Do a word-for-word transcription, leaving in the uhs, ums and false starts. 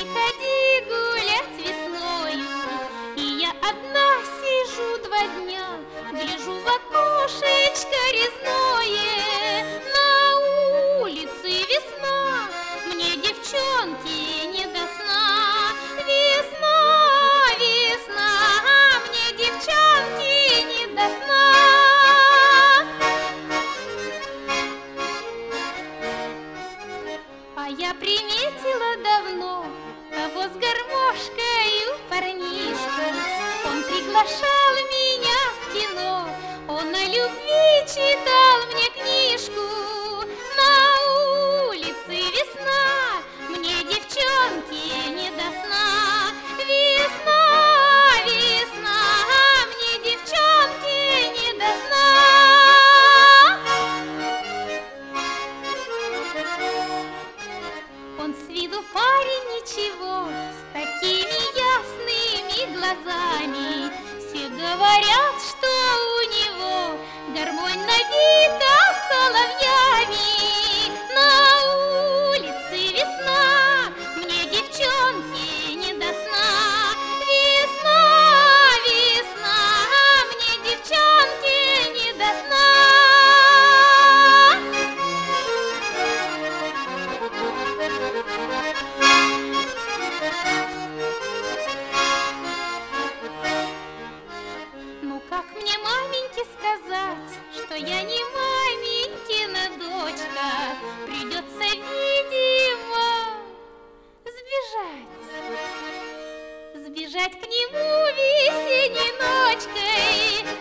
не ходи гулять весною. И я одна сижу два дня, гляжу в окошечко резное. На улице весна, мне, девчонки, не до сна. Весна, весна, мне, девчонки, не до сна. А я приметила давно того с гармошкою парнишка. Он приглашал меня в кино, он о любви читал мне книжку. На улице весна, мне, девчонки, не до сна. Весна, весна, мне, девчонки, не до сна. Он с виду парень ничего, с такими ясными глазами. Все говорят, что у него гармонь набита соловьями. На улице весна, мне, девчонки, не до сна. Весна, весна, мне, девчонки, не до сна. Ну как мне маменьке сказать, что я не маменькина дочка? Придется, видимо, сбежать, сбежать к нему весенней ночкой.